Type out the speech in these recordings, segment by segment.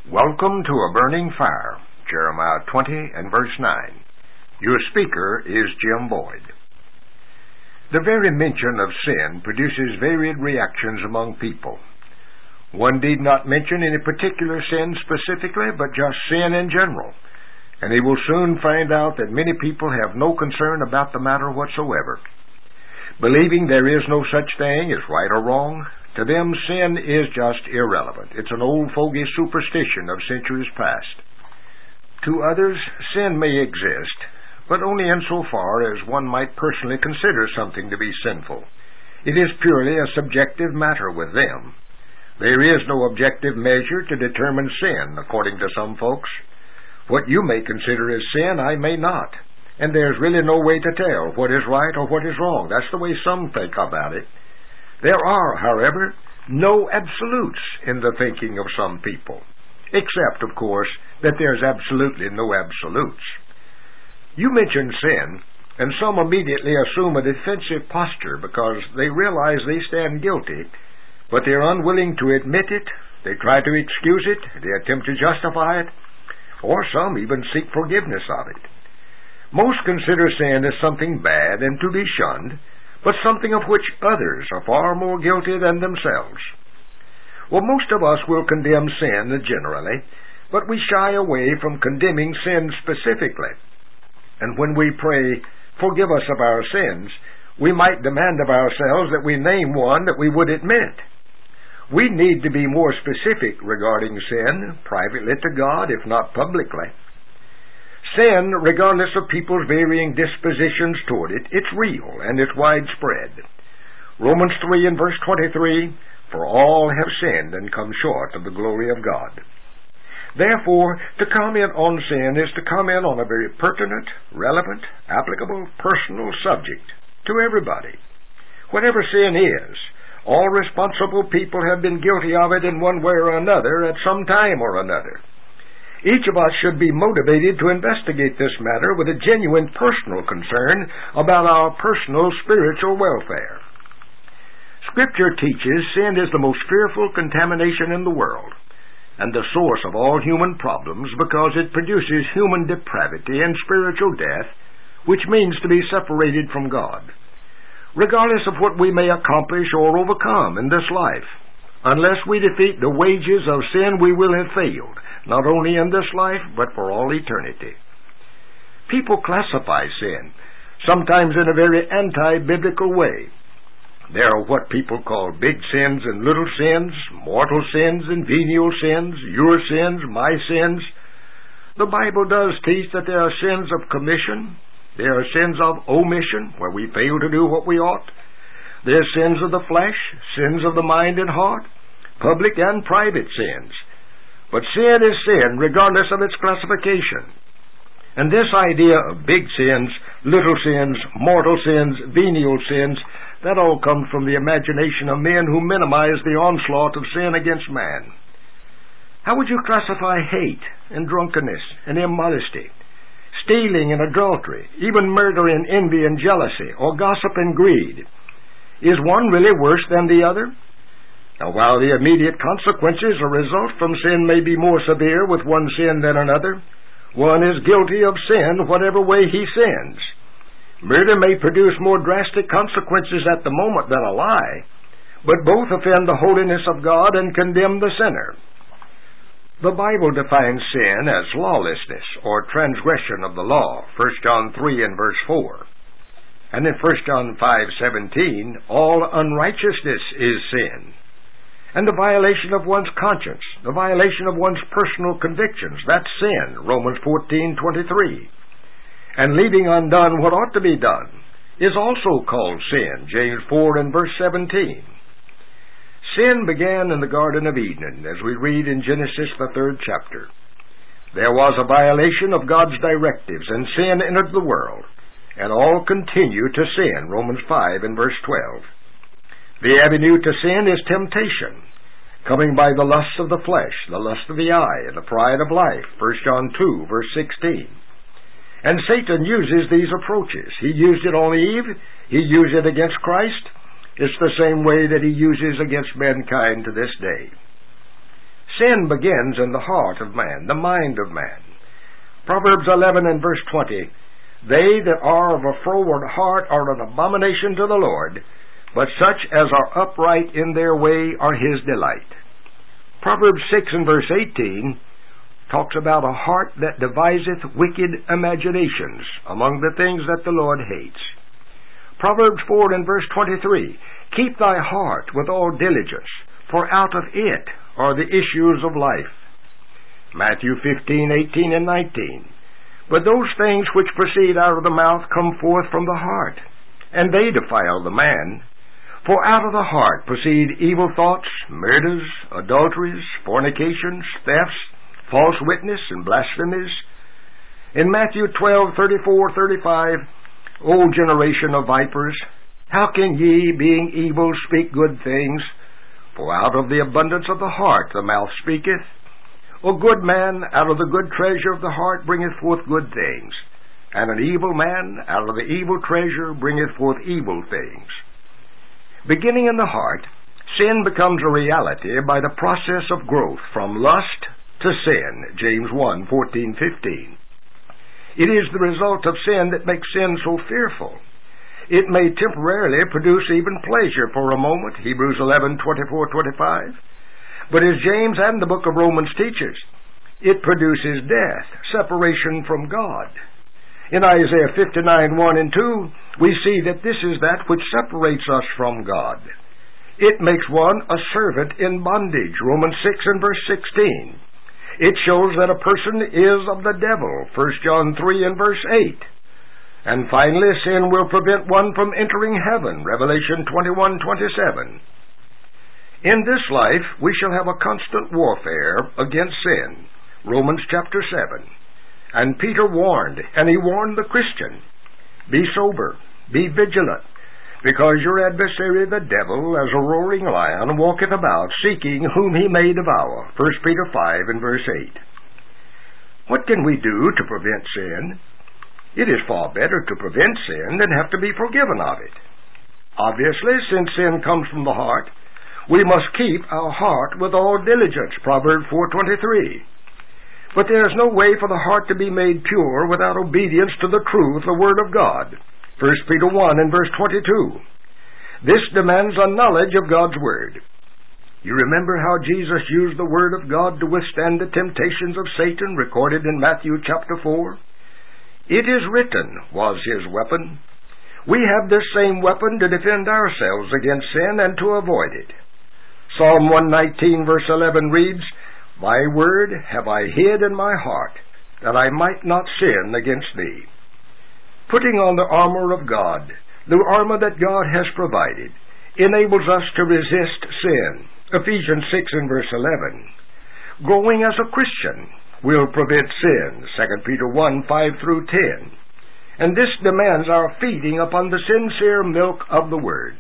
Welcome to a burning fire, Jeremiah 20 and verse 9. Your speaker is Jim Boyd. The very mention of sin produces varied reactions among people. One need not mention any particular sin specifically, but just sin in general, and he will soon find out that many people have no concern about the matter whatsoever. Believing there is no such thing as right or wrong, to them, sin is just irrelevant. It's an old fogey superstition of centuries past. To others, sin may exist, but only insofar as one might personally consider something to be sinful. It is purely a subjective matter with them. There is no objective measure to determine sin, according to some folks. What you may consider as sin, I may not. And there's really no way to tell what is right or what is wrong. That's the way some think about it. There are, however, no absolutes in the thinking of some people, except, of course, that there's absolutely no absolutes. You mention sin, and some immediately assume a defensive posture because they realize they stand guilty, but they're unwilling to admit it, they try to excuse it, they attempt to justify it, or some even seek forgiveness of it. Most consider sin as something bad and to be shunned, but something of which others are far more guilty than themselves. Well, most of us will condemn sin generally, but we shy away from condemning sin specifically. And when we pray, "Forgive us of our sins," we might demand of ourselves that we name one that we would admit. We need to be more specific regarding sin, privately to God, if not publicly. Sin, regardless of people's varying dispositions toward it, it's real and it's widespread. Romans 3 and verse 23, "For all have sinned and come short of the glory of God." Therefore, to comment on sin is to comment on a very pertinent, relevant, applicable, personal subject to everybody. Whatever sin is, all responsible people have been guilty of it in one way or another at some time or another. Each of us should be motivated to investigate this matter with a genuine personal concern about our personal spiritual welfare. Scripture teaches sin is the most fearful contamination in the world and the source of all human problems because it produces human depravity and spiritual death, which means to be separated from God. Regardless of what we may accomplish or overcome in this life, unless we defeat the wages of sin, we will have failed, not only in this life, but for all eternity. People classify sin, sometimes in a very anti-biblical way. There are what people call big sins and little sins, mortal sins and venial sins, your sins, my sins. The Bible does teach that there are sins of commission, there are sins of omission, where we fail to do what we ought. There are sins of the flesh, sins of the mind and heart, public and private sins. But sin is sin, regardless of its classification. And this idea of big sins, little sins, mortal sins, venial sins, that all comes from the imagination of men who minimize the onslaught of sin against man. How would you classify hate and drunkenness and immodesty, stealing and adultery, even murder and envy and jealousy, or gossip and greed? Is one really worse than the other? Now, while the immediate consequences or result from sin may be more severe with one sin than another, one is guilty of sin whatever way he sins. Murder may produce more drastic consequences at the moment than a lie, but both offend the holiness of God and condemn the sinner. The Bible defines sin as lawlessness or transgression of the law, 1 John 3 and verse 4. And in 1 John 5:17, all unrighteousness is sin. And the violation of one's conscience, the violation of one's personal convictions, that's sin, Romans 14:23. And leaving undone what ought to be done is also called sin, James 4 and verse 17. Sin began in the Garden of Eden, as we read in Genesis, the 3rd chapter. There was a violation of God's directives, and sin entered the world, and all continue to sin, Romans 5 and verse 12. The avenue to sin is temptation, coming by the lusts of the flesh, the lust of the eye, and the pride of life, 1 John 2, verse 16. And Satan uses these approaches. He used it on Eve. He used it against Christ. It's the same way that he uses against mankind to this day. Sin begins in the heart of man, the mind of man. Proverbs 11 and verse 20, They that are of a froward heart are an abomination to the Lord, but such as are upright in their way are his delight. Proverbs 6 and verse 18 talks about a heart that deviseth wicked imaginations among the things that the Lord hates. Proverbs 4 and verse 23, Keep thy heart with all diligence, for out of it are the issues of life. Matthew 15, 18, and 19, But those things which proceed out of the mouth come forth from the heart, and they defile the man. For out of the heart proceed evil thoughts, murders, adulteries, fornications, thefts, false witness, and blasphemies. In Matthew 12, 34, 35, O generation of vipers, how can ye, being evil, speak good things? For out of the abundance of the heart the mouth speaketh. O good man, out of the good treasure of the heart bringeth forth good things, and an evil man out of the evil treasure bringeth forth evil things. Beginning in the heart, sin becomes a reality by the process of growth from lust to sin, James 1, 14, 15. It is the result of sin that makes sin so fearful. It may temporarily produce even pleasure for a moment, Hebrews 11, 24, 25. But as James and the book of Romans teaches, it produces death, separation from God. In Isaiah 59, 1 and 2, we see that this is that which separates us from God. It makes one a servant in bondage, Romans 6 and verse 16. It shows that a person is of the devil, 1 John 3 and verse 8. And finally, sin will prevent one from entering heaven, Revelation 21, 27. In this life, we shall have a constant warfare against sin, Romans chapter 7. And Peter warned, and he warned the Christian, Be sober, be vigilant, because your adversary the devil, as a roaring lion, walketh about, seeking whom he may devour. 1 Peter 5 and verse 8. What can we do to prevent sin? It is far better to prevent sin than have to be forgiven of it. Obviously, since sin comes from the heart, we must keep our heart with all diligence, Proverbs 4:23. But there is no way for the heart to be made pure without obedience to the truth, the Word of God. 1 Peter 1 and verse 22. This demands a knowledge of God's Word. You remember how Jesus used the Word of God to withstand the temptations of Satan recorded in Matthew chapter 4? It is written was his weapon. We have this same weapon to defend ourselves against sin and to avoid it. Psalm 119 verse 11 reads, Thy word have I hid in my heart, that I might not sin against thee. Putting on the armor of God, the armor that God has provided, enables us to resist sin. Ephesians 6 and verse 11. Growing as a Christian will prevent sin. 2 Peter 1, 5 through 10. And this demands our feeding upon the sincere milk of the Word.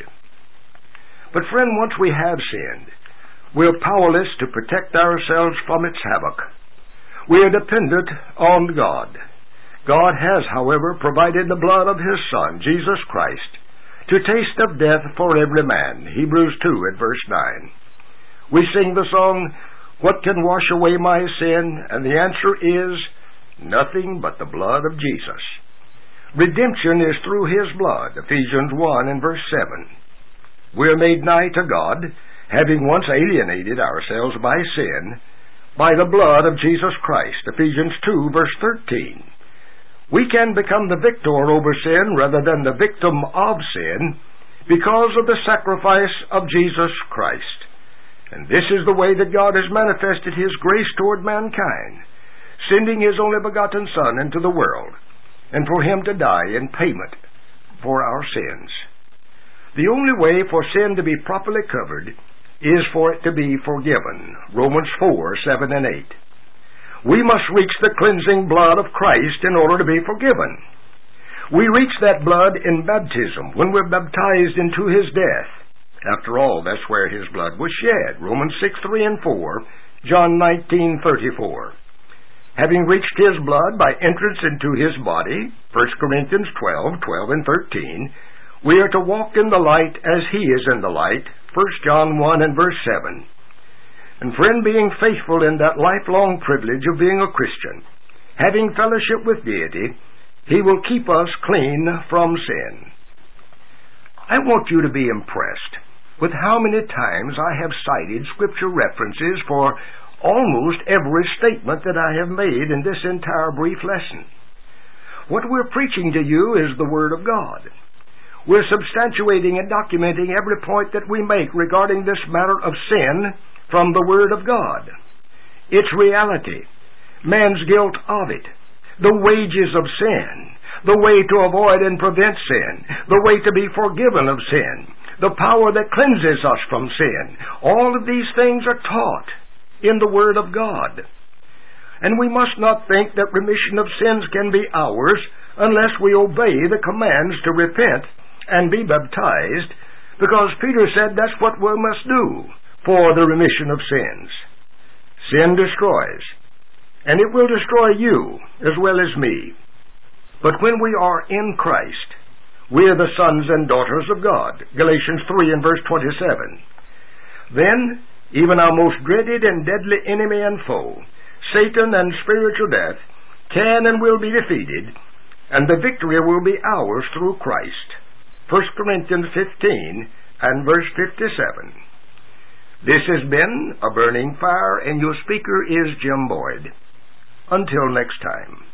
But friend, once we have sinned, we're powerless to protect ourselves from its havoc. We are dependent on God. God has, however, provided the blood of His Son, Jesus Christ, to taste of death for every man. Hebrews 2 at verse 9. We sing the song, What can wash away my sin? And the answer is, nothing but the blood of Jesus. Redemption is through His blood, Ephesians 1 and verse 7. We are made nigh to God, having once alienated ourselves by sin, by the blood of Jesus Christ, Ephesians 2 verse 13. We can become the victor over sin rather than the victim of sin because of the sacrifice of Jesus Christ. And this is the way that God has manifested His grace toward mankind, sending His only begotten Son into the world, and for Him to die in payment for our sins. The only way for sin to be properly covered is for it to be forgiven. Romans 4, 7 and 8. We must reach the cleansing blood of Christ in order to be forgiven. We reach that blood in baptism when we're baptized into His death. After all, that's where His blood was shed. Romans 6, 3 and 4, John 19, 34. Having reached His blood by entrance into His body, 1 Corinthians 12, 12 and 13, we are to walk in the light as He is in the light, 1 John 1 and verse 7. And friend, being faithful in that lifelong privilege of being a Christian, having fellowship with deity, He will keep us clean from sin. I want you to be impressed with how many times I have cited Scripture references for almost every statement that I have made in this entire brief lesson. What we're preaching to you is the Word of God. We're substantiating and documenting every point that we make regarding this matter of sin from the Word of God. Its reality, man's guilt of it, the wages of sin, the way to avoid and prevent sin, the way to be forgiven of sin, the power that cleanses us from sin. All of these things are taught in the Word of God. And we must not think that remission of sins can be ours unless we obey the commands to repent and be baptized, because Peter said that's what we must do for the remission of sins. Sin destroys, and it will destroy you as well as me. But when we are in Christ, we are the sons and daughters of God. Galatians 3 and verse 27. Then, even our most dreaded and deadly enemy and foe, Satan and spiritual death, can and will be defeated, and the victory will be ours through Christ. 1 Corinthians 15 and verse 57. This has been A Burning Fire, and your speaker is Jim Boyd. Until next time.